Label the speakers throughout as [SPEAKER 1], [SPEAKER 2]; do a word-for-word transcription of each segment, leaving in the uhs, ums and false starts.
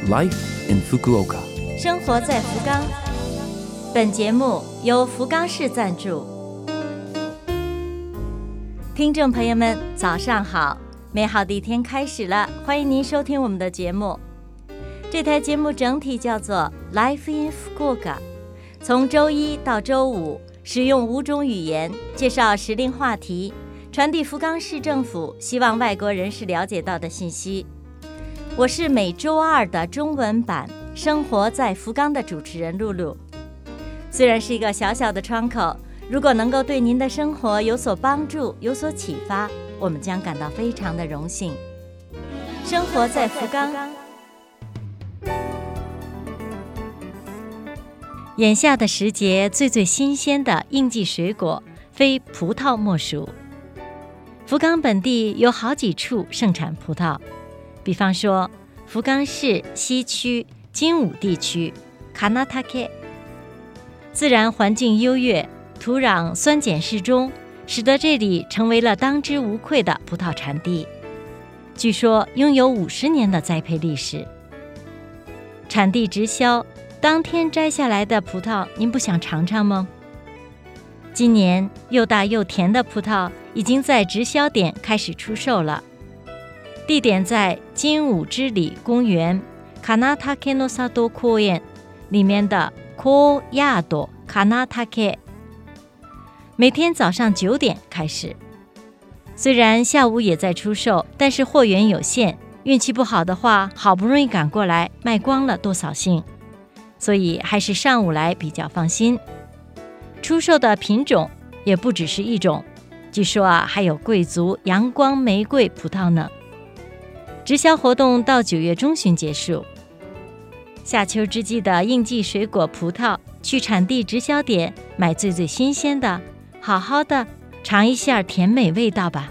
[SPEAKER 1] Life in Fukuoka，
[SPEAKER 2] 生活在福冈。本节目由福冈市赞助。听众朋友们，早上好！美好的一天开始了，欢迎您收听我们的节目。这台节目整体叫做 Life in Fukuoka， 从周一到周五，使用五种语言介绍时令话题，传递福冈市政府希望外国人士了解到的信息。我是每周二的中文版《生活在福冈》的主持人露露。虽然是一个小小的窗口，如果能够对您的生活有所帮助、有所启发，我们将感到非常的荣幸。生活在福冈。眼下的时节，最最新鲜的应季水果，非葡萄莫属。福冈本地有好几处盛产葡萄，比方说福冈市西区金武地区 Kanatake， 自然环境优越，土壤酸碱适中，使得这里成为了当之无愧的葡萄产地。据说拥有五十年的栽培历史。产地直销，当天摘下来的葡萄，您不想尝尝吗？今年又大又甜的葡萄已经在直销点开始出售了。地点在金武之里公园 Kanatake no Sado 公園里面的 Koyado Kanatake， 每天早上九点开始。虽然下午也在出售，但是货源有限，运气不好的话，好不容易赶过来，卖光了多扫兴，所以还是上午来比较放心。出售的品种也不只是一种，据说啊，还有贵族阳光玫瑰葡萄呢。直销活动到九月中旬结束。夏秋之际的应季水果葡萄，去产地直销点买最最新鲜的，好好的尝一下甜美味道吧。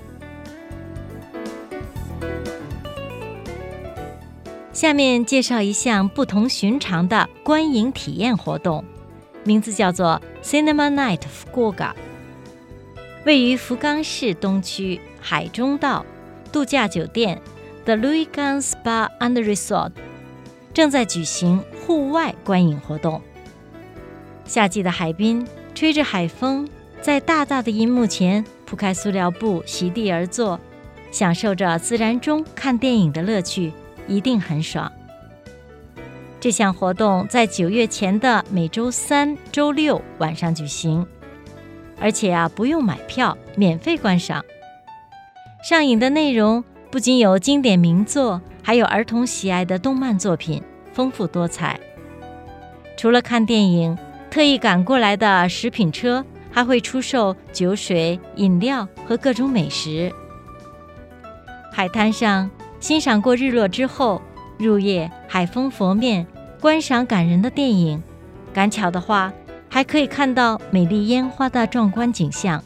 [SPEAKER 2] 下面介绍一项不同寻常的观影体验活动，名字叫做 Cinema Night Fukuoka， 位于福冈市东区海中道度假酒店The Ruigan Spa and Resort 正在举行户外观影活动。夏季的海滨，吹着海风，在大大的银幕前铺开塑料布，席地而坐，享受着自然中看电影的乐趣，一定很爽。这项活动在九月前的每周三、周六晚上举行，而且啊不用买票，免费观赏。上映的内容不仅有经典名作，还有儿童喜爱的动漫作品，丰富多彩。除了看电影，特意赶过来的食品车还会出售酒水、饮料和各种美食。海滩上欣赏过日落之后，入夜海风拂面，观赏感人的电影，赶巧的话还可以看到美丽烟花的壮观景象。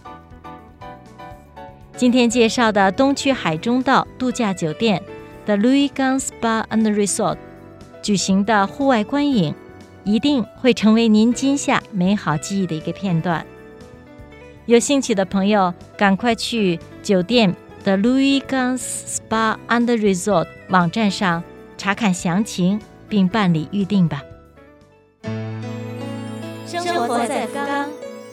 [SPEAKER 2] 今天介绍的东区海中道度假酒店 The Ruigan Spa and Resort 举行的户外观影，一定会成为您今夏美好记忆的一个片段。有兴趣的朋友，赶快去酒店 The Ruigan Spa and Resort 网站上查看详情，并办理预订吧。生活在福冈。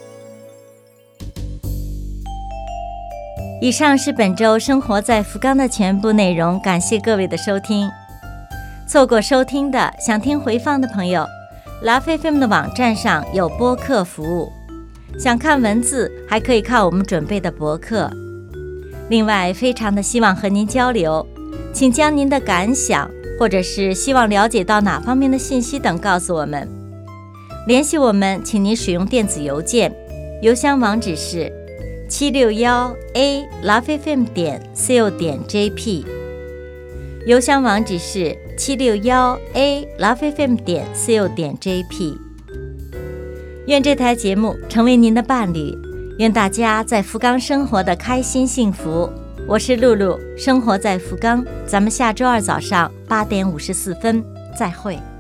[SPEAKER 2] 以上是本周生活在福冈的全部内容，感谢各位的收听。错过收听的，想听回放的朋友， Love F M 的网站上有播客服务，想看文字还可以看我们准备的博客。另外非常的希望和您交流，请将您的感想或者是希望了解到哪方面的信息等告诉我们。联系我们请您使用电子邮件，邮箱网址是七六一 a love f m 点 co 点 jp， 邮箱网址是七六一 a love f m 点 co 点 jp。 愿这台节目成为您的伴侣，愿大家在福冈生活的开心幸福。我是露露，生活在福冈，咱们下周二早上八点五十四分再会。